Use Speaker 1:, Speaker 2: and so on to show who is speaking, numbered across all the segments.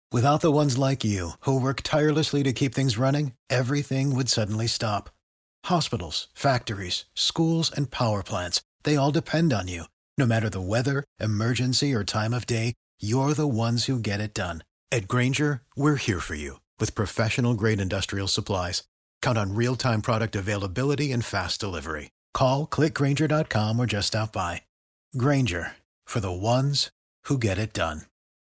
Speaker 1: Without the ones like you, who work tirelessly to keep things running, everything would suddenly stop. Hospitals, factories, schools, and power plants, they all depend on you. No matter the weather, emergency, or time of day, you're the ones who get it done. At Grainger, we're here for you with professional-grade industrial supplies. Count on real-time product availability and fast delivery. Call, clickgrainger.com, or just stop by. Grainger, for the ones who get it done.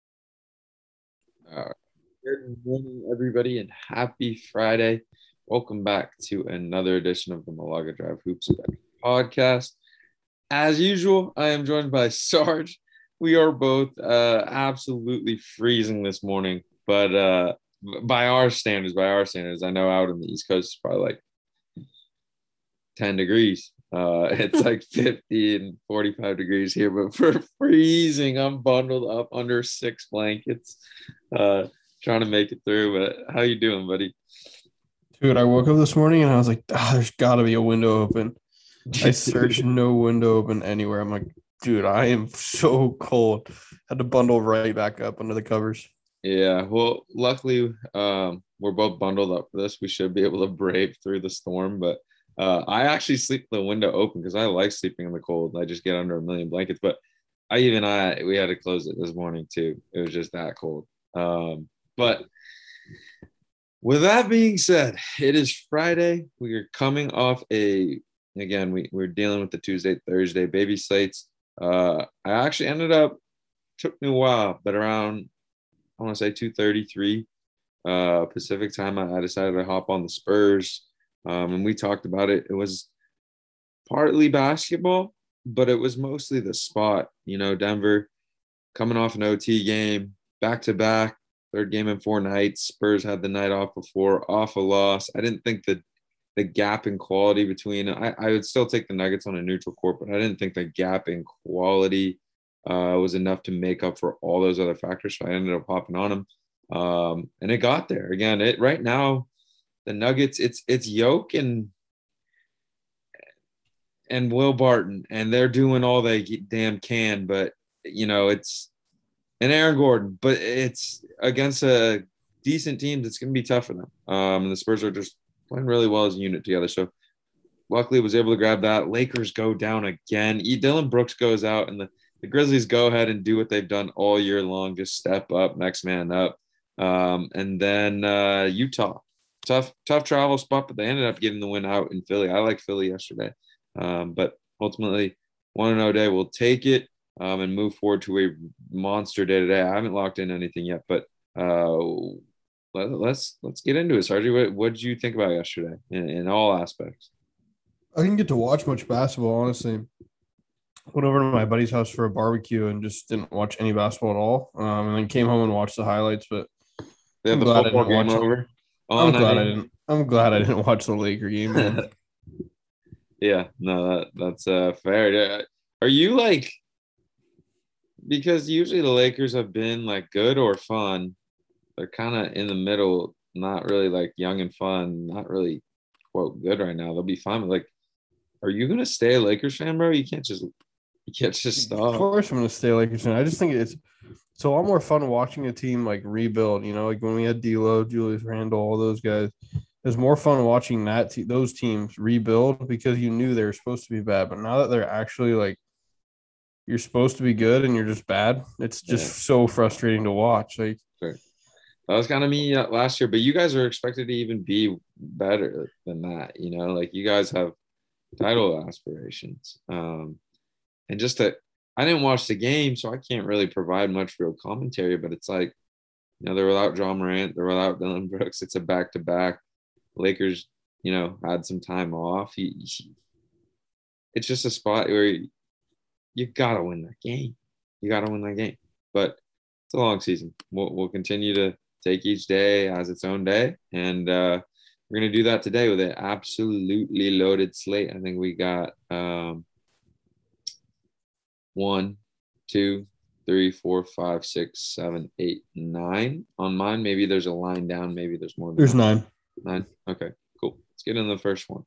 Speaker 2: Good morning, everybody, and happy Friday. Welcome back to another edition of the Malaga Drive Hoops podcast. As usual, I am joined by Sarge. We are both absolutely freezing this morning, but by our standards, I know out on the East Coast it's probably like 10 degrees. It's like 50 and 45 degrees here, but for freezing, I'm bundled up under 6 blankets, trying to make it through. But how you doing, buddy?
Speaker 3: Dude, I woke up this morning and I was like, there's got to be a window open. I searched no window open anywhere. I'm like, dude, I am so cold. Had to bundle right back up under the covers.
Speaker 2: Yeah, well, luckily, we're both bundled up for this. We should be able to brave through the storm, but I actually sleep with the window open because I like sleeping in the cold. I just get under a million blankets, but we had to close it this morning too. It was just that cold. But with that being said, it is Friday. We are coming off we're dealing with the Tuesday, Thursday baby slates. I actually took me a while, but around, I want to say 2:33 Pacific time, I decided to hop on the Spurs. And we talked about it. It was partly basketball, but it was mostly the spot. Denver coming off an OT game, back-to-back, third game in 4 nights. Spurs had the night off before, off a loss. I didn't think that the gap in quality between – I would still take the Nuggets on a neutral court, but I didn't think the gap in quality was enough to make up for all those other factors. So I ended up hopping on them. And it got there. Again, right now – the Nuggets, it's Yoke and Will Barton, and they're doing all they damn can, but it's and Aaron Gordon, but it's against a decent team that's going to be tough for them. And the Spurs are just playing really well as a unit together. So luckily was able to grab that. Lakers go down again. Dillon Brooks goes out, and the Grizzlies go ahead and do what they've done all year long, just step up, next man up. And then Utah. Tough travel spot, but they ended up getting the win out in Philly. I like Philly yesterday. But ultimately, 1-0 day, we'll take it and move forward to a monster day today. I haven't locked in anything yet, but let's get into it. Sergio, what did you think about yesterday in all aspects?
Speaker 3: I didn't get to watch much basketball, honestly. Went over to my buddy's house for a barbecue and just didn't watch any basketball at all. And then came home and watched the highlights, but
Speaker 2: they had the football game over.
Speaker 3: I'm glad I didn't watch the Laker game, man.
Speaker 2: Yeah, no, that's fair. Are you like, because usually the Lakers have been like good or fun, they're kind of in the middle, not really like young and fun, not really quote good right now. They'll be fine, but like, are you gonna stay a Lakers fan, bro? You can't just stop.
Speaker 3: Of course, I'm gonna stay a Lakers fan. I just think it's a lot more fun watching a team like rebuild. Like when we had D'Lo, Julius Randle, all those guys. It was more fun watching those teams rebuild because you knew they were supposed to be bad. But now that they're actually like, you're supposed to be good and you're just bad, it's just so frustrating to watch. Like,
Speaker 2: sure. That was kind of me last year, but you guys are expected to even be better than that. Like you guys have title aspirations. And I didn't watch the game, so I can't really provide much real commentary, but it's like, they're without Ja Morant, they're without Dillon Brooks. It's a back-to-back. Lakers, had some time off. It's just a spot where you got to win that game. But it's a long season. We'll continue to take each day as its own day, and we're going to do that today with an absolutely loaded slate. I think we got 1, 2, 3, 4, 5, 6, 7, 8, 9 on mine. Maybe there's a line down. Maybe there's more.
Speaker 3: There's 9.
Speaker 2: 9. Okay, cool. Let's get into the first one.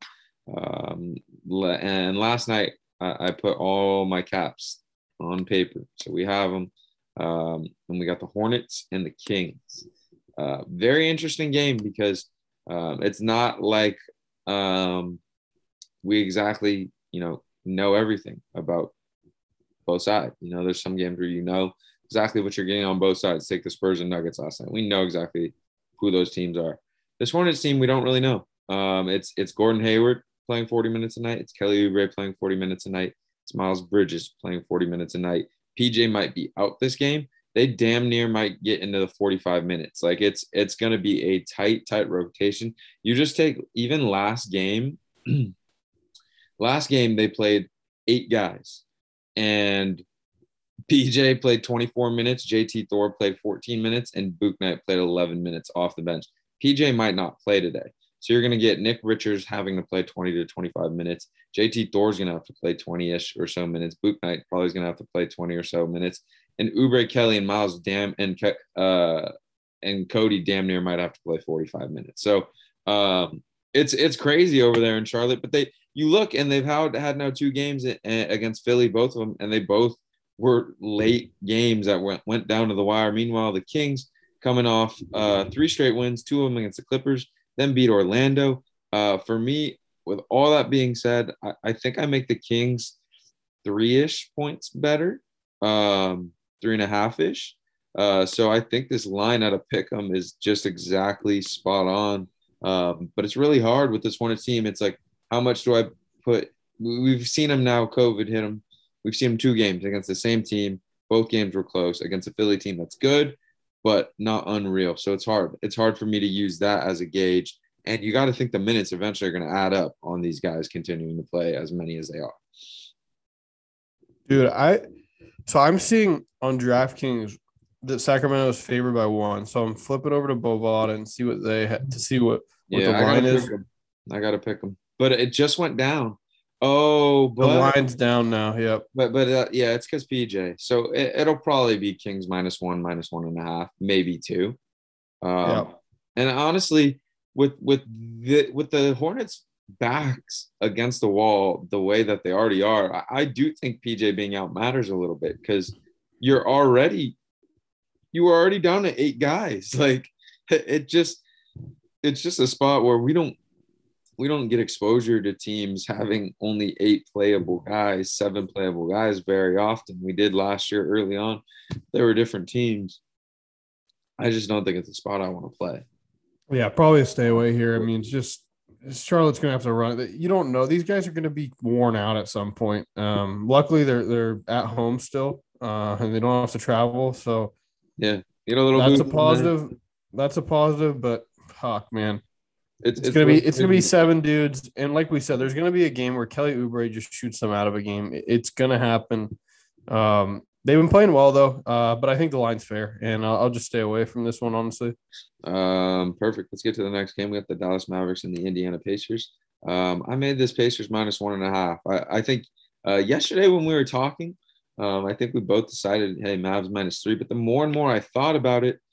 Speaker 2: And last night I put all my caps on paper, so we have them. And we got the Hornets and the Kings. Very interesting game because it's not like we exactly, know everything about both sides. There's some games where exactly what you're getting on both sides. Take the Spurs and Nuggets last night. We know exactly who those teams are. This Hornets team, we don't really know. It's Gordon Hayward playing 40 minutes a night. It's Kelly Oubre playing 40 minutes a night. It's Miles Bridges playing 40 minutes a night. PJ might be out this game. They damn near might get into the 45 minutes. Like it's going to be a tight rotation. You just take even last game. Last game they played 8 guys, and PJ played 24 minutes. JT Thor played 14 minutes, and Bouknight played 11 minutes off the bench. PJ might not play today. So you're going to get Nick Richards having to play 20 to 25 minutes. JT Thor's going to have to play 20-ish or so minutes. Bouknight probably is going to have to play 20 or so minutes. And Oubre, Kelly, and Miles and Cody damn near might have to play 45 minutes. So it's crazy over there in Charlotte. But you look, and they've had now 2 games against Philly, both of them, and they both were late games that went down to the wire. Meanwhile, the Kings coming off 3 straight wins, 2 of them against the Clippers, then beat Orlando. For me, with all that being said, I think I make the Kings 3-ish points better, 3.5-ish. So I think this line out of Pick'em is just exactly spot on. But it's really hard with this Hornets team. It's like, how much do I put? We've seen them now. COVID hit them. We've seen them 2 games against the same team. Both games were close against a Philly team that's good, but not unreal. So it's hard. It's hard for me to use that as a gauge. And you got to think the minutes eventually are going to add up on these guys continuing to play as many as they are.
Speaker 3: Dude, I'm seeing on DraftKings that Sacramento is favored by 1. So I'm flipping over to Bovada and see what they had to see what the line is.
Speaker 2: I got to pick them. But it just went down. Oh, but
Speaker 3: the line's down now. Yep.
Speaker 2: But yeah, it's because PJ. So it'll probably be Kings -1, -1.5, maybe 2.
Speaker 3: Yep.
Speaker 2: And honestly, with the Hornets' backs against the wall, the way that they already are, I do think PJ being out matters a little bit because you were already down to 8 guys. Like it's just a spot where we don't get exposure to teams having only 8 playable guys, 7 playable guys very often. We did last year early on. There were different teams. I just don't think it's a spot I want to play.
Speaker 3: Yeah, probably stay away here. I mean, it's just Charlotte's going to have to run. You don't know. These guys are going to be worn out at some point. Luckily, they're at home still, and they don't have to travel. So
Speaker 2: yeah, get a little.
Speaker 3: That's a positive. That's a positive. But fuck, man. It's gonna be 7 dudes, and like we said, there's gonna be a game where Kelly Oubre just shoots them out of a game. It's gonna happen. They've been playing well though, but I think the line's fair, and I'll just stay away from this one, honestly.
Speaker 2: Perfect. Let's get to the next game. We got the Dallas Mavericks and the Indiana Pacers. I made this Pacers -1.5. I think yesterday when we were talking, I think we both decided, hey, Mavs -3. But the more and more I thought about it,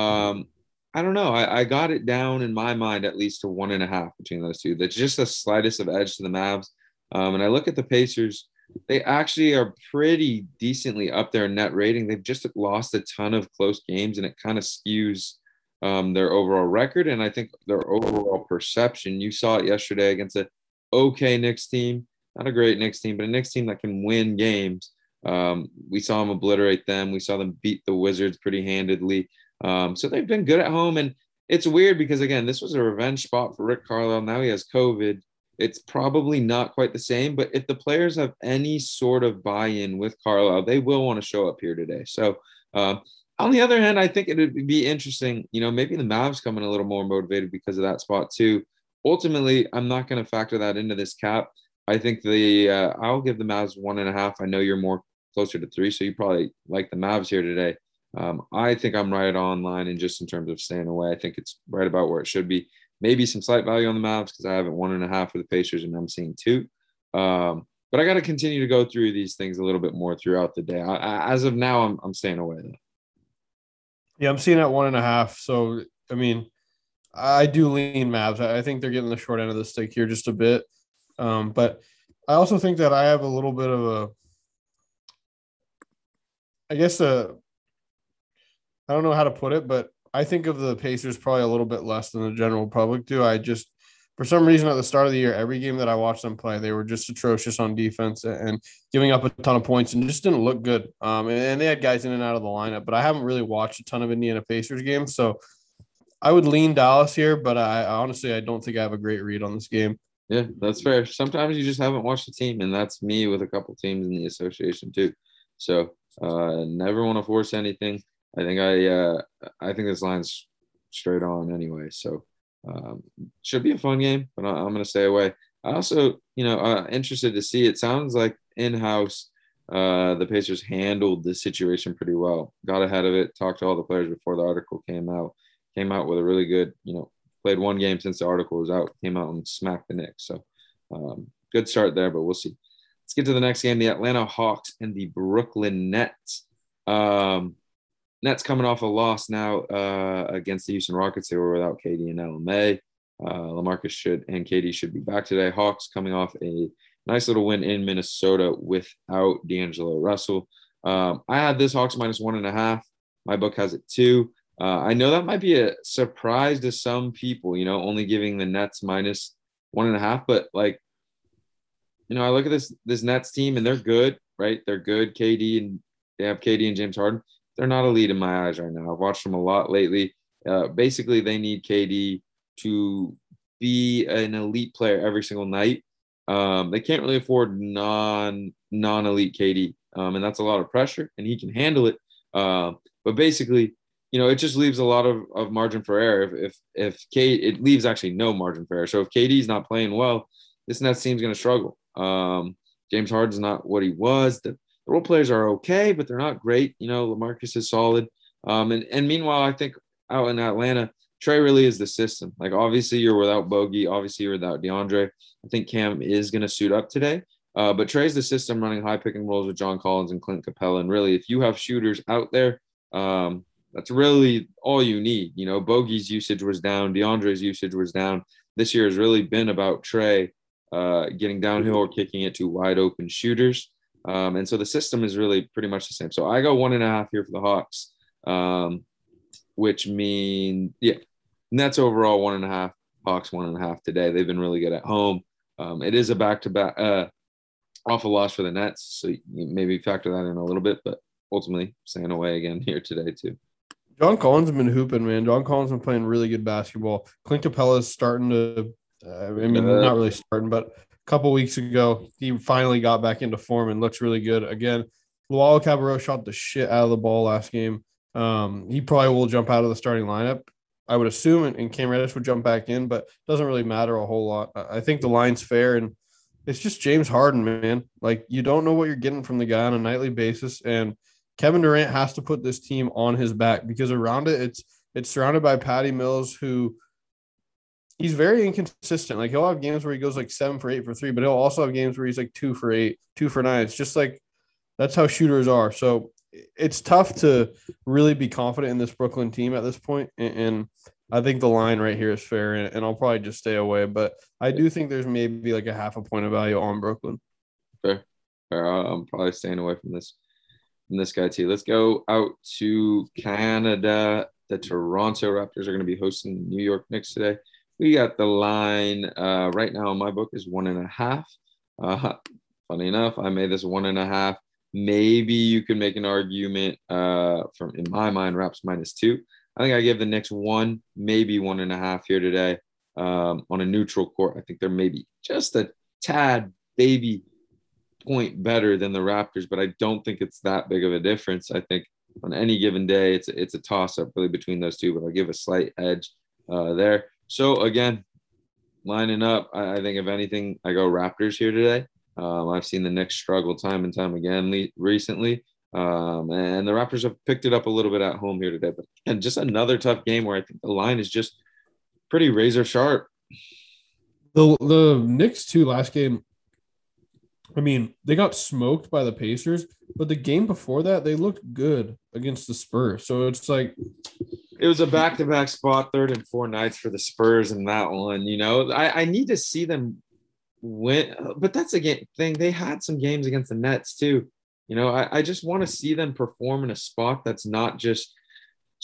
Speaker 2: I don't know. I got it down in my mind at least to 1.5 between those two. That's just the slightest of edge to the Mavs. And I look at the Pacers. They actually are pretty decently up there in net rating. They've just lost a ton of close games, and it kind of skews their overall record. And I think their overall perception. You saw it yesterday against an okay Knicks team. Not a great Knicks team, but a Knicks team that can win games. We saw them obliterate them. We saw them beat the Wizards pretty handedly. So they've been good at home, and it's weird because, again, this was a revenge spot for Rick Carlisle. Now he has COVID. It's probably not quite the same, but if the players have any sort of buy-in with Carlisle, they will want to show up here today. So on the other hand, I think it would be interesting, maybe the Mavs come in a little more motivated because of that spot too. Ultimately, I'm not going to factor that into this cap. I think I'll give the Mavs 1.5. I know you're more closer to 3, so you probably like the Mavs here today. I think I'm right on line in just in terms of staying away. I think it's right about where it should be. Maybe some slight value on the Mavs because I have it 1.5 for the Pacers and I'm seeing 2. But I got to continue to go through these things a little bit more throughout the day. As of now, I'm staying away though.
Speaker 3: Yeah, I'm seeing at 1.5. So, I mean, I do lean Mavs. I think they're getting the short end of the stick here just a bit. But I also think that I have a little bit of I don't know how to put it, but I think of the Pacers probably a little bit less than the general public do. For some reason, at the start of the year, every game that I watched them play, they were just atrocious on defense and giving up a ton of points and just didn't look good. And they had guys in and out of the lineup, but I haven't really watched a ton of Indiana Pacers games. So I would lean Dallas here, but I honestly, I don't think I have a great read on this game.
Speaker 2: Yeah, that's fair. Sometimes you just haven't watched the team, and that's me with a couple teams in the association too. So never want to force anything. I think this line's straight on anyway. So should be a fun game, but I'm going to stay away. I also, interested to see. It sounds like in-house the Pacers handled the situation pretty well. Got ahead of it. Talked to all the players before the article came out. Came out with a really good, played one game since the article was out, came out and smacked the Knicks. So good start there, but we'll see. Let's get to the next game, the Atlanta Hawks and the Brooklyn Nets. Nets coming off a loss now against the Houston Rockets. They were without KD and LMA. LaMarcus and KD should be back today. Hawks coming off a nice little win in Minnesota without D'Angelo Russell. I had this Hawks -1.5. My book has it 2. I know that might be a surprise to some people, only giving the Nets -1.5, but I look at this Nets team and they're good, right? They're good. They have KD and James Harden. They're not elite in my eyes right now. I've watched them a lot lately. Basically, they need KD to be an elite player every single night. They can't really afford non-elite KD, and that's a lot of pressure, and he can handle it. But basically, it just leaves a lot of margin for error. It leaves actually no margin for error. So if KD's not playing well, this Nets team's going to struggle. James Harden's not what he was. The role players are okay, but they're not great. LaMarcus is solid. And meanwhile, I think out in Atlanta, Trey really is the system. Like, obviously, you're without Bogey. Obviously, you're without DeAndre. I think Cam is going to suit up today. But Trey's the system running high pick and rolls with John Collins and Clint Capella. And really, if you have shooters out there, that's really all you need. Bogey's usage was down. DeAndre's usage was down. This year has really been about Trey getting downhill or kicking it to wide open shooters. And so the system is really pretty much the same. So I go 1.5 here for the Hawks, which means, Nets overall 1.5, Hawks 1.5 today. They've been really good at home. It is a back-to-back awful loss for the Nets. So you maybe factor that in a little bit, but ultimately staying away again here today too.
Speaker 3: John Collins has been hooping, man. John Collins has been playing really good basketball. Clint Capella is starting to, not really starting, but a couple weeks ago, he finally got back into form and looks really good. Again, Luau Cabarrot shot the shit out of the ball last game. He probably will jump out of the starting lineup, I would assume, and Cam Reddish would jump back in, but it doesn't really matter a whole lot. I think the line's fair, and it's just James Harden, man. Like, you don't know what you're getting from the guy on a nightly basis, and Kevin Durant has to put this team on his back because around it, it's surrounded by Patty Mills, who he's very inconsistent. Like, he'll have games where he goes 7 for 8 for 3, but he'll also have games where he's 2 for 8, 2 for 9. It's just that's how shooters are. So it's tough to really be confident in this Brooklyn team at this point. And I think the line right here is fair, and I'll probably just stay away. But I do think there's maybe a 0.5 point of value on Brooklyn.
Speaker 2: Fair. I'm probably staying away from this guy too. Let's go out to Canada. The Toronto Raptors are going to be hosting the New York Knicks today. We got the line right now in my book is 1.5. Funny enough, I made this 1.5. Maybe you could make an argument in my mind, Raps -2. I think I give the Knicks 1, maybe 1.5 here today on a neutral court. I think they're maybe just a tad baby point better than the Raptors, but I don't think it's that big of a difference. I think on any given day, it's a toss-up really between those two, but I'll give a slight edge there. So again, lining up, I think if anything, I go Raptors here today. I've seen the Knicks struggle time and time again recently, and the Raptors have picked it up a little bit at home here today. But again, just another tough game where I think the line is just pretty razor sharp.
Speaker 3: The Knicks too last game, I mean, they got smoked by the Pacers, but the game before that, they looked good against the Spurs. So it's
Speaker 2: it was a back-to-back spot, 3rd and 4 nights for the Spurs in that one. I need to see them win, but that's a game thing. They had some games against the Nets too. I just want to see them perform in a spot that's not just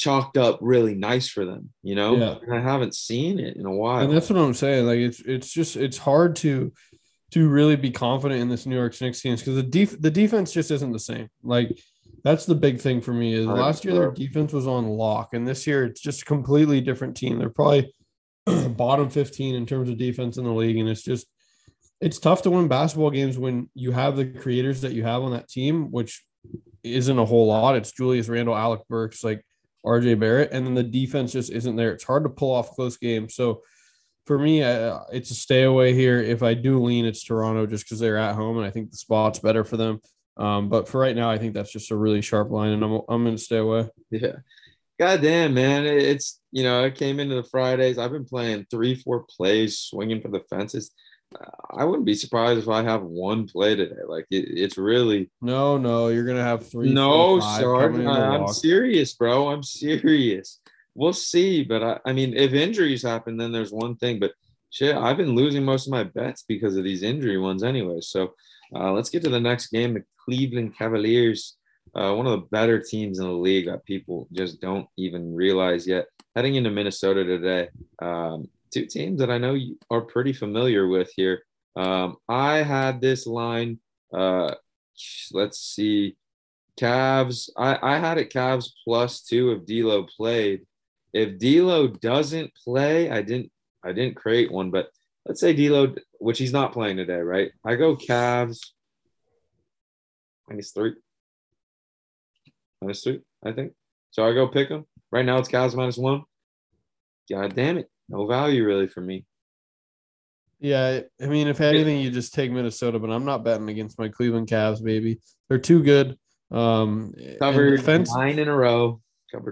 Speaker 2: chalked up really nice for them,
Speaker 3: Yeah.
Speaker 2: And I haven't seen it in a
Speaker 3: And
Speaker 2: while.
Speaker 3: that's what I'm saying. Like it's hard to really be confident in this New York Knicks team because the defense just isn't the same. Like that's the big thing for me is last year their defense was on lock, and this year it's just a completely different team. They're probably bottom 15 in terms of defense in the league, and it's tough to win basketball games when you have the creators that you have on that team, which isn't a whole lot. It's Julius Randle, Alec Burks, like RJ Barrett, and then the defense just isn't there. It's hard to pull off close games. So for me, it's a stay away here. If I do lean, it's Toronto just because they're at home, and I think the spot's better for them. But for right now, I think that's just a really sharp line, and I'm going to stay away.
Speaker 2: Yeah. God damn, man. It's, I came into the Fridays. I've been playing 3-4 plays, swinging for the fences. I wouldn't be surprised if I have one play today. Like it's really
Speaker 3: no. You're gonna have 3,
Speaker 2: no,
Speaker 3: 4, 5
Speaker 2: Sarge.
Speaker 3: coming in the
Speaker 2: I'm
Speaker 3: walk.
Speaker 2: serious, bro. I'm serious. We'll see, but I mean, if injuries happen, then there's one thing. But shit, I've been losing most of my bets because of these injury ones, anyway. So let's get to the next game. The Cleveland Cavaliers, one of the better teams in the league that people just don't even realize yet. Heading into Minnesota today. Two teams that I know you are pretty familiar with here. I had this line. Let's see. Cavs. I had it Cavs +2 if D'Lo played. If D'Lo doesn't play, I didn't create one, but let's say D'Lo, which he's not playing today, right? I go Cavs -3. -3, I think. So I go pick them. Right now it's Cavs -1. God damn it. No value really for me.
Speaker 3: Yeah, I mean, if anything, you just take Minnesota, but I'm not betting against my Cleveland Cavs, baby. They're too good.
Speaker 2: Covered 9 in a row.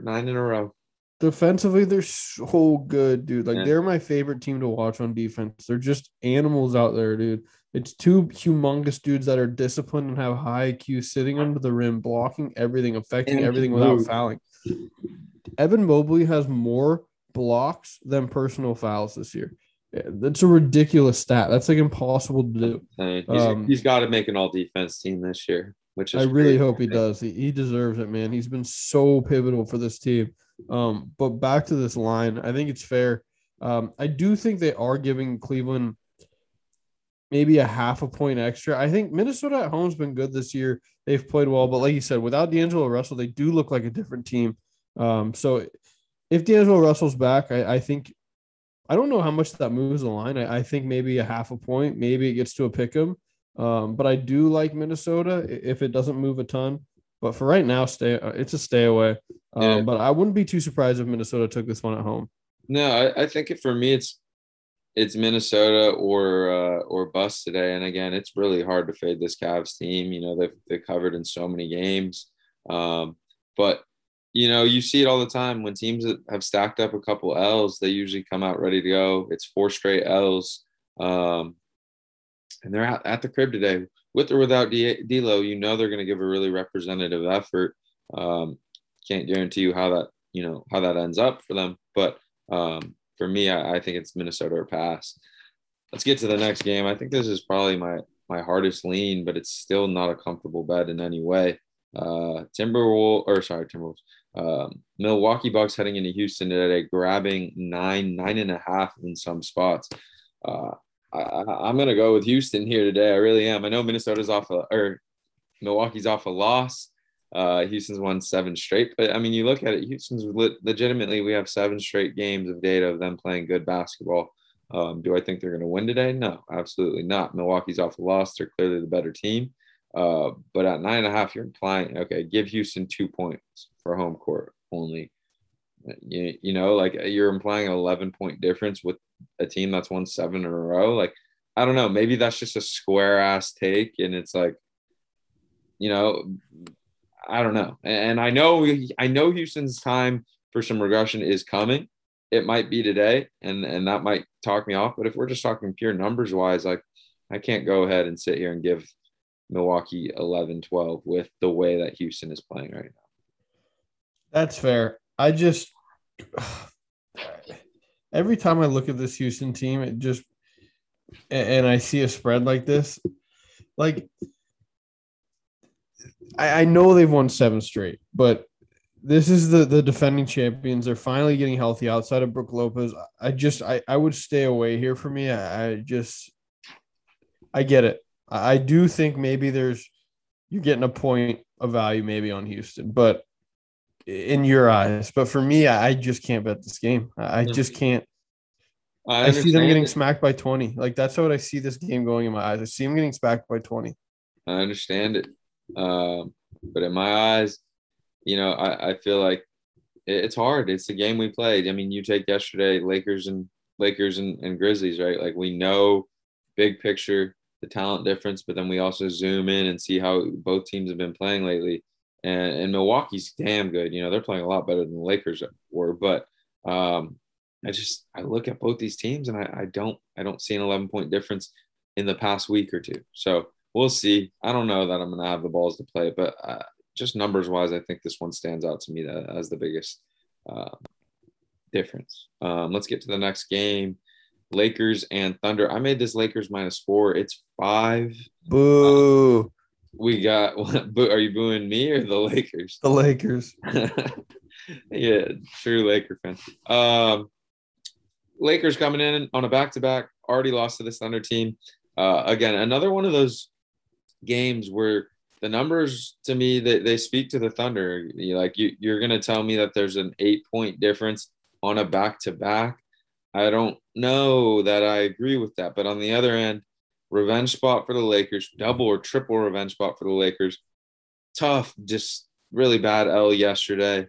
Speaker 3: Defensively, they're so good, dude. Like,
Speaker 2: Yeah.
Speaker 3: They're my favorite team to watch on defense. They're just animals out there, dude. It's two humongous dudes that are disciplined and have high IQ, sitting under the rim, blocking everything, affecting everything without fouling. Evan Mobley has more blocks than personal fouls this year. That's a ridiculous stat. That's like impossible to
Speaker 2: do. He's got to make an all-defense team this year, which is
Speaker 3: I really hope he does. He deserves it, man. He's been so pivotal for this team. But back to this line, I think it's fair. I do think they are giving Cleveland maybe a half a point extra. I think Minnesota at home has been good this year. They've played well, but like you said, without D'Angelo Russell, they do look like a different team. So if D'Angelo Russell's back, I think I don't know how much that moves the line. I think maybe a half a point. Maybe it gets to a pick 'em. But I do like Minnesota if it doesn't move a ton. But for right now, it's a stay away. But I wouldn't be too surprised if Minnesota took this one at home.
Speaker 2: No, I think for me it's Minnesota or bust today. And again, it's really hard to fade this Cavs team. They've covered in so many games. But you see it all the time when teams that have stacked up a couple L's, they usually come out ready to go. It's 4 straight L's. And they're out at the crib today with or without D'Lo. They're going to give a really representative effort. Can't guarantee you how that ends up for them. But for me, I think it's Minnesota or pass. Let's get to the next game. I think this is probably my hardest lean, but it's still not a comfortable bet in any way. Timberwolves. Milwaukee Bucks heading into Houston today, grabbing 9.5 in some spots. I'm gonna go with Houston here today. I really am. I know Milwaukee's off a loss. Houston's won 7 straight, but I mean, you look at it, Houston's legitimately, we have 7 straight games of data of them playing good basketball. Do I think they're going to win today? No, absolutely not. Milwaukee's off a loss. They're clearly the better team. But at 9.5, you're implying, okay, give Houston 2 points for home court only. You're implying an 11-point difference with a team that's won 7 in a row. Like, I don't know. Maybe that's just a square ass take. And it's like, I don't know. And I know Houston's time for some regression is coming. It might be today, and that might talk me off. But if we're just talking pure numbers wise, like, I can't go ahead and sit here and give Milwaukee 11-12 with the way that Houston is playing right now.
Speaker 3: That's fair. Every time I look at this Houston team, and I see a spread like this, like, I know they've won 7 straight, but This is the defending champions. They're finally getting healthy outside of Brooke Lopez. I would stay away here for me. I get it. I do think maybe you're getting a point of value maybe on Houston, but in your eyes. But for me, I just can't bet this game. I just can't.
Speaker 2: I
Speaker 3: I see them getting
Speaker 2: understand it.
Speaker 3: smacked by 20. Like that's what I see this game going in my eyes. I see them getting smacked by 20.
Speaker 2: I understand it. But in my eyes, I feel like it's hard. It's the game we played. I mean, you take yesterday, Lakers and Grizzlies, right? Like we know big picture, the talent difference, but then we also zoom in and see how both teams have been playing lately. And Milwaukee's damn good. They're playing a lot better than the Lakers were. But I look at both these teams and I don't see an 11-point difference in the past week or two. So we'll see. I don't know that I'm going to have the balls to play, but just numbers wise, I think this one stands out to me as the biggest uh, difference. Let's get to the next game. Lakers and Thunder. I made this Lakers -4. It's 5.
Speaker 3: Boo.
Speaker 2: We got. Are you booing me or the Lakers?
Speaker 3: The Lakers.
Speaker 2: Yeah, true Laker fan. Lakers coming in on a back-to-back. Already lost to this Thunder team. Again, another one of those games where the numbers to me they speak to the Thunder. You're gonna tell me that there's an 8-point difference on a back-to-back. I don't know that I agree with that. But on the other end, revenge spot for the Lakers, double or triple revenge spot for the Lakers. Tough, just really bad L yesterday.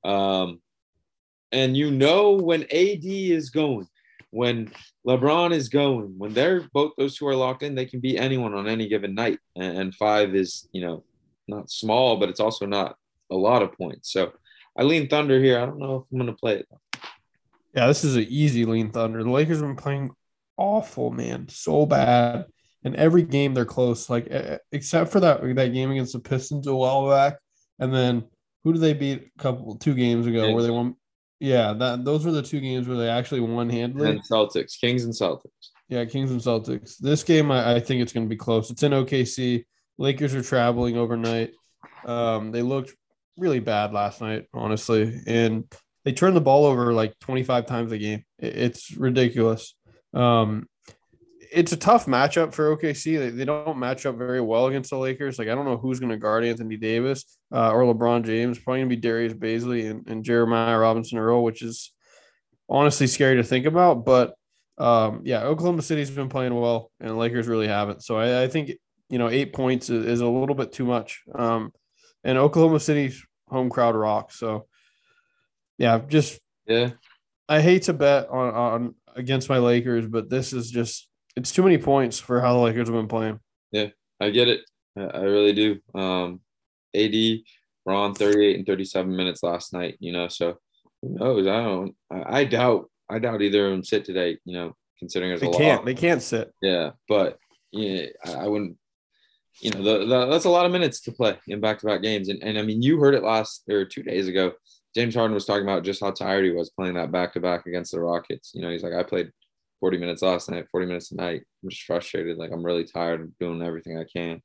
Speaker 2: And when AD is going, when LeBron is going, when they're both those two are locked in, they can beat anyone on any given night. And 5 is, not small, but it's also not a lot of points. So I lean Thunder here. I don't know if I'm going to play it.
Speaker 3: Yeah, this is an easy lean Thunder. The Lakers have been playing awful, man, so bad. And every game they're close, like except for that game against the Pistons a while back. And then who did they beat 2 games ago where they won? Yeah, those were the 2 games where they actually won handily.
Speaker 2: And Celtics, Kings and Celtics.
Speaker 3: Yeah, Kings and Celtics. This game, I think it's going to be close. It's in OKC. Lakers are traveling overnight. They looked really bad last night, honestly, and they turned the ball over like 25 times a game. It's ridiculous. It's a tough matchup for OKC. They don't match up very well against the Lakers. Like, I don't know who's going to guard Anthony Davis or LeBron James. Probably going to be Darius Bazley and Jeremiah Robinson Earl, which is honestly scary to think about. But, Oklahoma City's been playing well, and the Lakers really haven't. So I think, 8 points is a little bit too much. And Oklahoma City's home crowd rocks. So, yeah, I hate to bet on against my Lakers, but this is just – it's too many points for how the Lakers have been playing.
Speaker 2: Yeah, I get it. I really do. AD were on 38 and 37 minutes last night, so who knows? I doubt either of them sit today, considering there's a lot.
Speaker 3: They can't sit.
Speaker 2: Yeah, but I wouldn't, that's a lot of minutes to play in back-to-back games. And I mean, you heard it 2 days ago. James Harden was talking about just how tired he was playing that back-to-back against the Rockets. He's like, I played 40 minutes last night, 40 minutes tonight. I'm just frustrated. Like, I'm really tired of doing everything I can.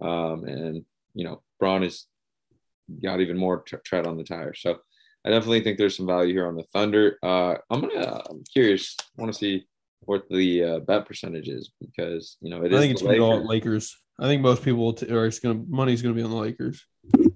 Speaker 2: Braun has got even more tread on the tire. So I definitely think there's some value here on the Thunder. I'm curious. I want to see what the bet percentage is because, I
Speaker 3: think it's going to go Lakers. I think most people money's going to be on the Lakers.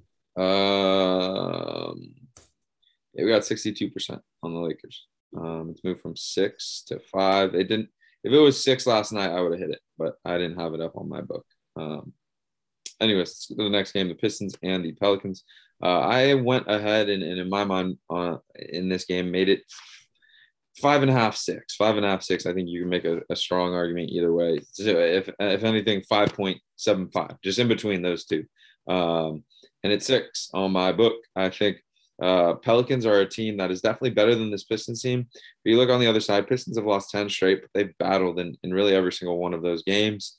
Speaker 2: Yeah, we got 62% on the Lakers. It's moved from 6 to 5. It didn't. If it was 6 last night, I would have hit it, but I didn't have it up on my book. Anyways, let's go to the next game: the Pistons and the Pelicans. I went ahead and in my mind in this game made it 5.5, 6. 5.5, 6. I think you can make a strong argument either way. So if anything, 5.75, just in between those two. And it's 6 on my book. I think. Pelicans are a team that is definitely better than this Pistons team. If you look on the other side, Pistons have lost 10 straight, but they've battled in really every single one of those games.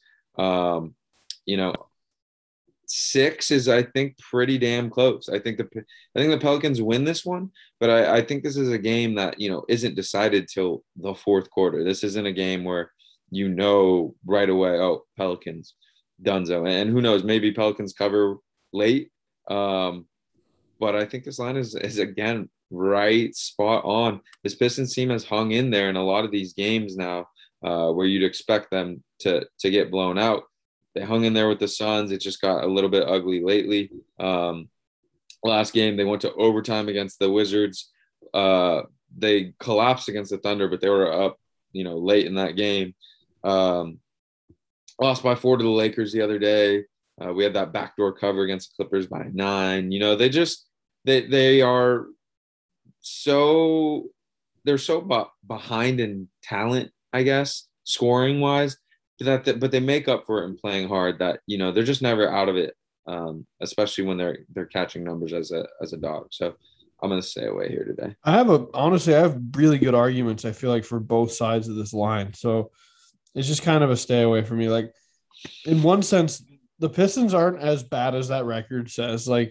Speaker 2: 6 is, I think, pretty damn close. I think the Pelicans win this one, but I think this is a game that, isn't decided till the fourth quarter. This isn't a game where right away, oh, Pelicans, donezo. And who knows, maybe Pelicans cover late. but I think this line is again right spot on. This Pistons team has hung in there in a lot of these games now, where you'd expect them to get blown out. They hung in there with the Suns. It just got a little bit ugly lately. Last game they went to overtime against the Wizards. They collapsed against the Thunder, but they were up, late in that game. Lost by 4 to the Lakers the other day. We had that backdoor cover against the Clippers by 9. They are they're so behind in talent, I guess, scoring wise, but they make up for it in playing hard. That they're just never out of it, especially when they're catching numbers as a dog. So I'm gonna stay away here today.
Speaker 3: I have really good arguments, I feel like, for both sides of this line. So it's just kind of a stay away for me. Like, in one sense, the Pistons aren't as bad as that record says. Like,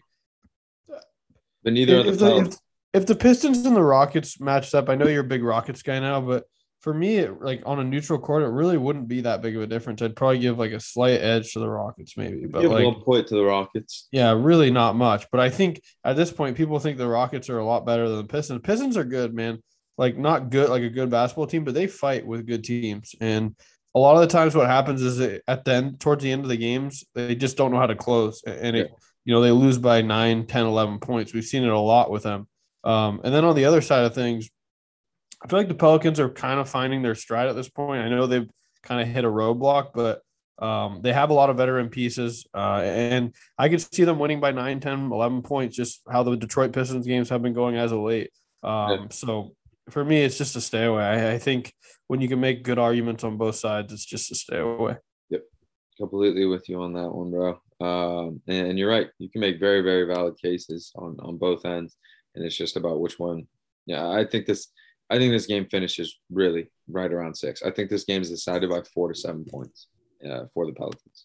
Speaker 2: but neither
Speaker 3: if the Pistons and the Rockets matched up, I know you're a big Rockets guy now, but for me, on a neutral court, it really wouldn't be that big of a difference. I'd probably give like a slight edge to the Rockets, maybe. But
Speaker 2: give 1 point to the Rockets.
Speaker 3: Yeah, really not much. But I think at this point, people think the Rockets are a lot better than the Pistons. Pistons are good, man. Like, not good, like a good basketball team, but they fight with good teams. And a lot of the times what happens is towards the end of the games, they just don't know how to close. And they lose by 9, 10, 11 points. We've seen it a lot with them. And then on the other side of things, I feel like the Pelicans are kind of finding their stride at this point. I know they've kind of hit a roadblock, but they have a lot of veteran pieces. And I could see them winning by 9, 10, 11 points, just how the Detroit Pistons games have been going as of late. So for me, it's just a stay away. I think when you can make good arguments on both sides, it's just a stay away.
Speaker 2: Yep. Completely with you on that one, bro. And you're right. You can make very, very valid cases on both ends. And it's just about which one. Yeah, I think this game finishes really right around 6. I think this game is decided by 4 to 7 points for the Pelicans.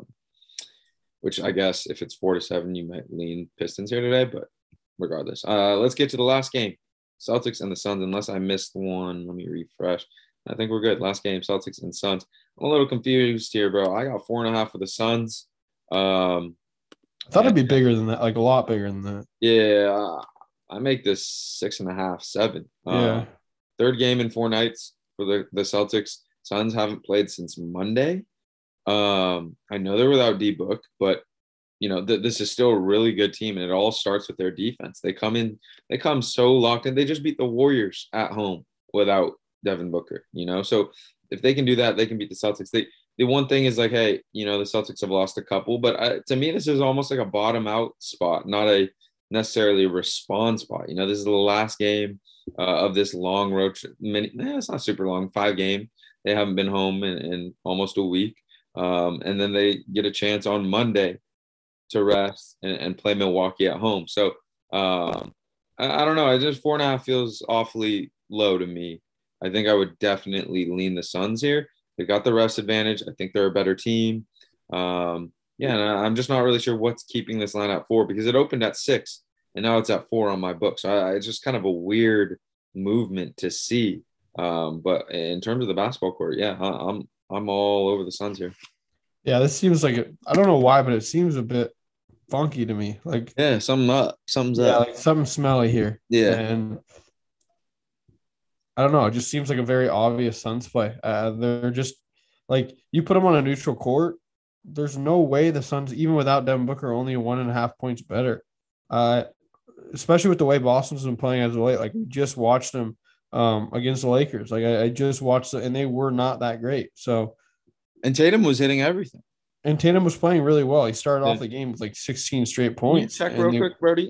Speaker 2: Which I guess if it's 4 to 7, you might lean Pistons here today, but regardless. Let's get to the last game. Celtics and the Suns, unless I missed one. Let me refresh. I think we're good. Last game, Celtics and Suns. I'm a little confused here, bro. I got 4.5 for the Suns.
Speaker 3: I thought it'd be bigger than that, like a lot bigger than that.
Speaker 2: Yeah, I make this 6.5, 7.
Speaker 3: Yeah.
Speaker 2: Third game in 4 nights for the Celtics. Suns haven't played since Monday. I know they're without D-Book, but this is still a really good team, and it all starts with their defense. They come so locked in. They just beat the Warriors at home without Devin Booker. So if they can do that, they can beat the Celtics. The one thing is like, hey, the Celtics have lost a couple, but to me, this is almost like a bottom out spot, not a necessarily a respawn spot. This is the last game of this long road trip. It's not super long, 5 game. They haven't been home in almost a week. And then they get a chance on Monday to rest and play Milwaukee at home. So I don't know. I just 4.5 feels awfully low to me. I think I would definitely lean the Suns here. They got the rest advantage. I think they're a better team. And I'm just not really sure what's keeping this line at 4 because it opened at 6 and now it's at 4 on my book. So it's just kind of a weird movement to see. But in terms of the basketball court, yeah, I'm all over the Suns here.
Speaker 3: Yeah, this seems like I don't know why, but it seems a bit funky to me. Like,
Speaker 2: yeah, something's up.
Speaker 3: Like something smelly here.
Speaker 2: Yeah,
Speaker 3: and I don't know. It just seems like a very obvious Suns play. They're just like, you put them on a neutral court, there's no way the Suns, even without Devin Booker, are only 1.5 points better. Especially with the way Boston's been playing as of late. Like, we just watched them against the Lakers. Like, I just watched it, and they were not that great. So,
Speaker 2: and Tatum was hitting everything.
Speaker 3: And Tatum was playing really well. He started off the game with like 16 straight points.
Speaker 2: Check real quick, Brody.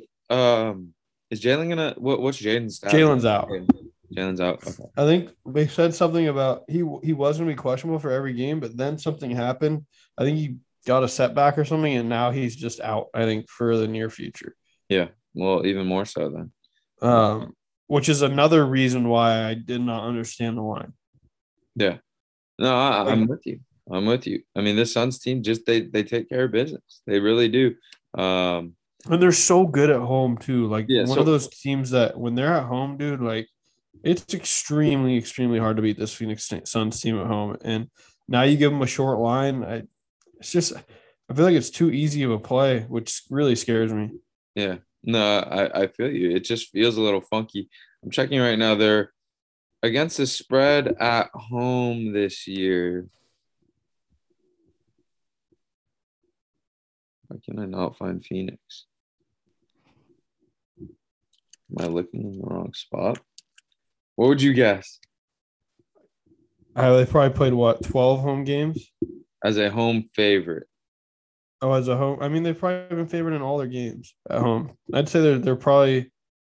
Speaker 2: Is Jalen gonna? What's Jalen's stats?
Speaker 3: Jalen's out.
Speaker 2: Jalen's out. Okay.
Speaker 3: I think they said something about he was going to be questionable for every game, but then something happened. I think he got a setback or something, and now he's just out, I think, for the near future.
Speaker 2: Yeah, well, even more so then.
Speaker 3: Which is another reason why I did not understand the line.
Speaker 2: Yeah. No, I'm with you. I'm with you. I mean, this Suns team just they take care of business. They really do.
Speaker 3: And they're so good at home too. Like, one of those teams that when they're at home, dude, like, it's extremely, extremely hard to beat this Phoenix Suns team at home. And now you give them a short line. I feel like it's too easy of a play, which really scares me.
Speaker 2: Yeah. No, I feel you. It just feels a little funky. I'm checking right now. They're against the spread at home this year. Why can I not find Phoenix? Am I looking in the wrong spot? What would you guess
Speaker 3: They probably played what, 12 home games?
Speaker 2: as a home favorite?
Speaker 3: Oh, as a home. I mean, they've probably been favored in all their games at home. I'd say they're probably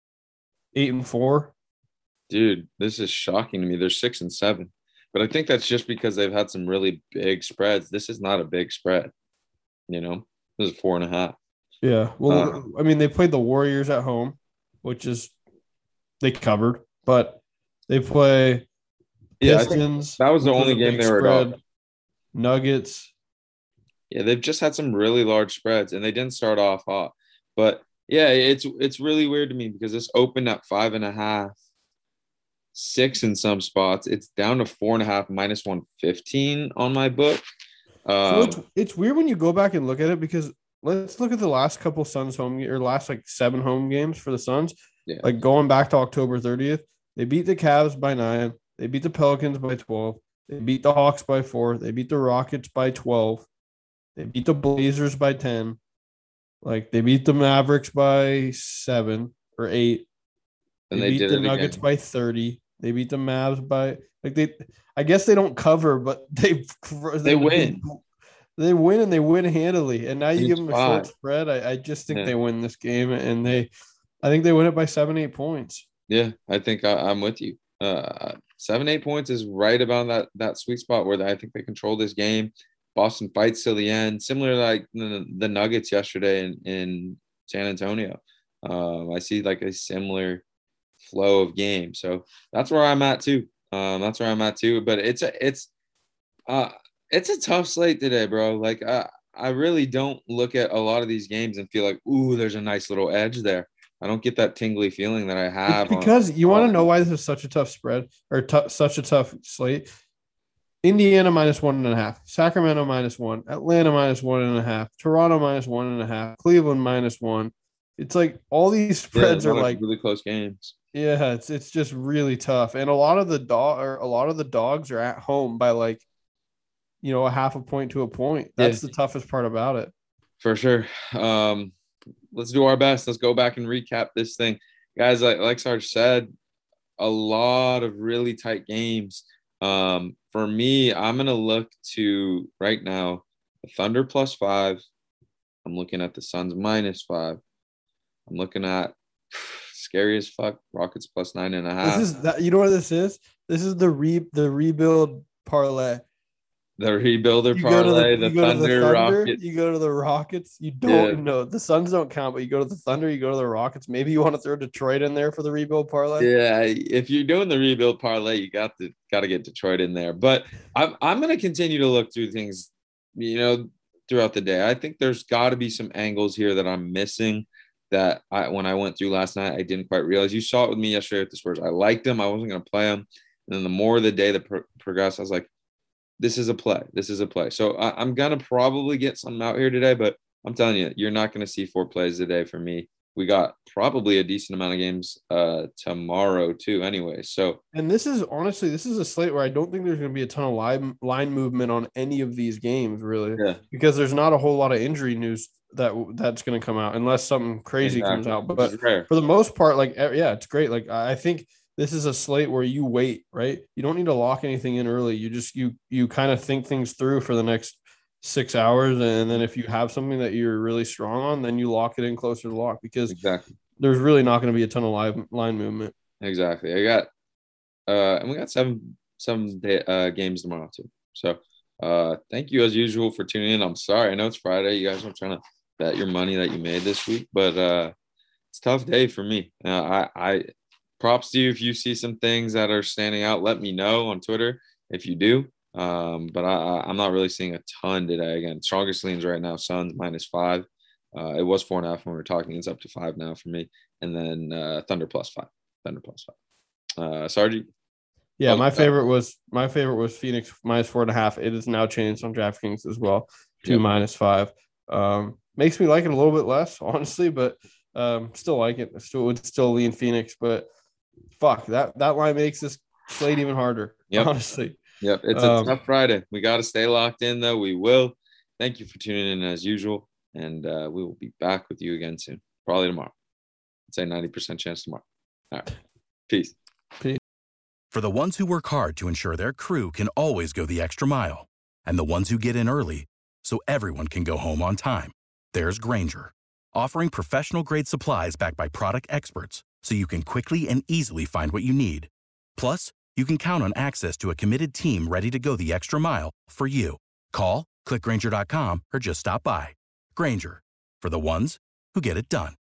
Speaker 3: 8-4.
Speaker 2: Dude, this is shocking to me. They're 6-7. But I think that's just because they've had some really big spreads. This is not a big spread, you know? This is 4.5.
Speaker 3: Yeah.
Speaker 2: Uh,
Speaker 3: Well, I mean, they played the Warriors at home, which is they covered, but they play
Speaker 2: yeah, I think
Speaker 3: Pistons,
Speaker 2: that was the
Speaker 3: which was
Speaker 2: only
Speaker 3: a
Speaker 2: game
Speaker 3: big
Speaker 2: they were
Speaker 3: spread,
Speaker 2: up.
Speaker 3: Nuggets.
Speaker 2: Yeah, they've just had some really large spreads and they didn't start off hot. But yeah, it's really weird to me because this opened at 5.5, 6 in some spots. It's down to 4.5 minus 115 on my book.
Speaker 3: So
Speaker 2: Um,
Speaker 3: it's weird when you go back and look at it because let's look at the last couple Suns or last like 7 home games for the Suns.
Speaker 2: yeah,
Speaker 3: Like going back to October 30th, they beat the Cavs by 9. They beat the Pelicans by 12. They beat the Hawks by 4. They beat the Rockets by 12. They beat the Blazers by 10. Like they beat the Mavericks by 7 or 8. They
Speaker 2: and they
Speaker 3: beat
Speaker 2: did
Speaker 3: the
Speaker 2: it
Speaker 3: Nuggets
Speaker 2: again.
Speaker 3: by 30. They beat the Mavs by like they I guess they don't cover, but
Speaker 2: They win.
Speaker 3: they win and they win handily. And now you give
Speaker 2: Game's
Speaker 3: them a short
Speaker 2: 5.
Speaker 3: spread. I just think
Speaker 2: Yeah.
Speaker 3: they win this game and I think they win it by 7-8 points.
Speaker 2: Yeah, I think I'm with you. 7, 8 points is right about that sweet spot where I think they control this game. Boston fights till the end, similar to like the Nuggets yesterday in San Antonio. I see like a similar flow of game, so that's where I'm at too. That's where I'm at too. But uh it's a tough slate today, bro. Like I really don't look at a lot of these games and feel like, ooh, there's a nice little edge there. I don't get that tingly feeling that I
Speaker 3: It's
Speaker 2: have on
Speaker 3: because you
Speaker 2: a
Speaker 3: want
Speaker 2: lot
Speaker 3: to
Speaker 2: of
Speaker 3: know
Speaker 2: these.
Speaker 3: why this is such a tough spread or such a tough slate. Indiana minus 1.5, Sacramento minus 1, Atlanta minus 1.5, Toronto minus 1.5, Cleveland minus 1. It's like all these
Speaker 2: Yeah, a
Speaker 3: spreads are
Speaker 2: lot of
Speaker 3: like,
Speaker 2: really close games.
Speaker 3: yeah, it's just really tough. And a lot of the dogs are at home by like, a half a point to a point.
Speaker 2: Yeah,
Speaker 3: That's the toughest part about it.
Speaker 2: for sure. Let's do our best. Let's go back and recap this thing, guys. Like Sarge said, a lot of really tight games. For me, I'm gonna look to right now the Thunder +5. I'm looking at the Suns -5. I'm looking at scary as fuck Rockets +9 and a
Speaker 3: This
Speaker 2: half.
Speaker 3: is that you know what this is? This is the rebuild parlay.
Speaker 2: The rebuilder parlay, the
Speaker 3: You go to the
Speaker 2: Thunder
Speaker 3: Thunder,
Speaker 2: Rockets.
Speaker 3: you go to the Rockets. You
Speaker 2: Yeah,
Speaker 3: don't know the Suns don't count, but you go to the Thunder, you go to the Rockets. Maybe you want to throw Detroit in there for the rebuild parlay.
Speaker 2: yeah. If you're doing the rebuild parlay, you got to get Detroit in there. But I'm gonna continue to look through things, throughout the day. I think there's got to be some angles here that I'm missing that when I went through last night, I didn't quite realize. You saw it with me yesterday with the Spurs. I liked them. I wasn't gonna play them. And then the more the day that progressed, I was like, this is a play. This is a play. So I'm gonna probably get something out here today, but I'm telling you, you're not gonna see 4 plays a day from me. We got probably a decent amount of games tomorrow too. Anyway, so
Speaker 3: And this is honestly, this is a slate where I don't think there's going to be a ton of line movement on any of these games, really,
Speaker 2: yeah,
Speaker 3: because there's not a whole lot of injury news that's going to come out unless something crazy comes
Speaker 2: exactly.
Speaker 3: out.
Speaker 2: Which
Speaker 3: But
Speaker 2: is rare.
Speaker 3: for the most part, like, yeah, it's great. Like, I think this is a slate where you wait, right? You don't need to lock anything in early. You just you kind of think things through for the next 6 hours, and then if you have something that you're really strong on, then you lock it in closer to lock because
Speaker 2: Exactly.
Speaker 3: there's really not going to be a ton of line movement.
Speaker 2: Exactly. And we got seven day, games tomorrow too. So thank you as usual for tuning in. I'm sorry. I know it's Friday. You guys are trying to bet your money that you made this week, but it's a tough day for me. I props to you if you see some things that are standing out. Let me know on Twitter if you do. But I'm not really seeing a ton today. Again, strongest leans right now, Suns -5. It was 4.5 when we were talking. It's up to 5 now for me. And then Thunder +5. Thunder +5. Sargi.
Speaker 3: Yeah,
Speaker 2: Oh,
Speaker 3: my favorite was Phoenix -4.5. It has now changed on DraftKings as well to
Speaker 2: yep.
Speaker 3: -5. Makes me like it a little bit less, honestly, but Still like it. Would still lean Phoenix, but fuck that line makes this slate even harder.
Speaker 2: Yep.
Speaker 3: Honestly.
Speaker 2: Yep. It's a tough Friday. We got to stay locked in, though. We will. Thank you for tuning in as usual, and we will be back with you again soon. Probably tomorrow. I'd say 90% chance tomorrow. All right. Peace.
Speaker 4: For the ones who work hard to ensure their crew can always go the extra mile, and the ones who get in early so everyone can go home on time, there's Grainger, offering professional-grade supplies backed by product experts so you can quickly and easily find what you need. Plus, you can count on access to a committed team ready to go the extra mile for you. Call, click Grainger.com, or just stop by. Grainger, for the ones who get it done.